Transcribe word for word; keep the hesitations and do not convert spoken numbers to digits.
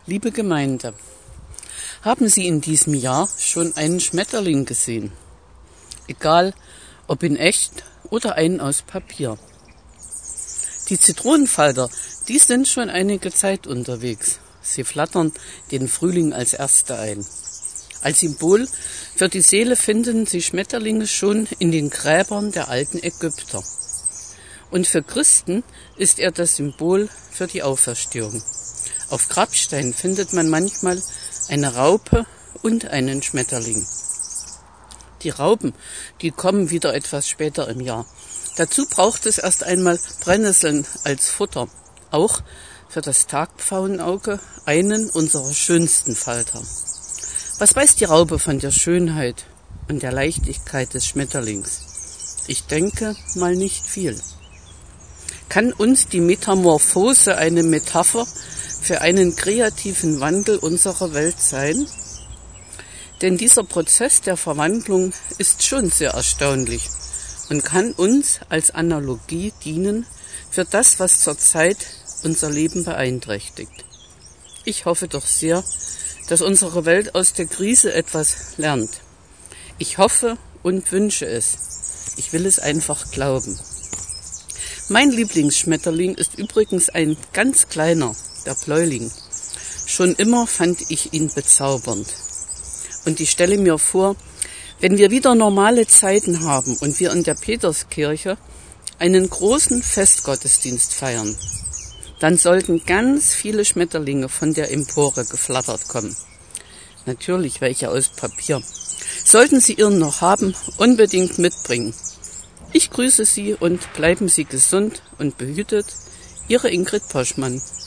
Liebe Gemeinde, haben Sie in diesem Jahr schon einen Schmetterling gesehen? Egal, ob in echt oder einen aus Papier. Die Zitronenfalter, die sind schon einige Zeit unterwegs. Sie flattern den Frühling als Erste ein. Als Symbol für die Seele finden Sie Schmetterlinge schon in den Gräbern der alten Ägypter. Und für Christen ist er das Symbol für die Auferstehung. Auf Grabsteinen findet man manchmal eine Raupe und einen Schmetterling. Die Raupen, die kommen wieder etwas später im Jahr. Dazu braucht es erst einmal Brennnesseln als Futter, auch für das Tagpfauenauge, einen unserer schönsten Falter. Was weiß die Raupe von der Schönheit und der Leichtigkeit des Schmetterlings? Ich denke mal nicht viel. Kann uns die Metamorphose eine Metapher für einen kreativen Wandel unserer Welt sein? Denn dieser Prozess der Verwandlung ist schon sehr erstaunlich und kann uns als Analogie dienen für das, was zurzeit unser Leben beeinträchtigt. Ich hoffe doch sehr, dass unsere Welt aus der Krise etwas lernt. Ich hoffe und wünsche es. Ich will es einfach glauben. Mein Lieblingsschmetterling ist übrigens ein ganz kleiner, der Bläuling. Schon immer fand ich ihn bezaubernd. Und ich stelle mir vor, wenn wir wieder normale Zeiten haben und wir in der Peterskirche einen großen Festgottesdienst feiern, dann sollten ganz viele Schmetterlinge von der Empore geflattert kommen. Natürlich welche aus Papier. Sollten Sie ihren noch haben, unbedingt mitbringen. Ich grüße Sie und bleiben Sie gesund und behütet. Ihre Ingrid Poschmann.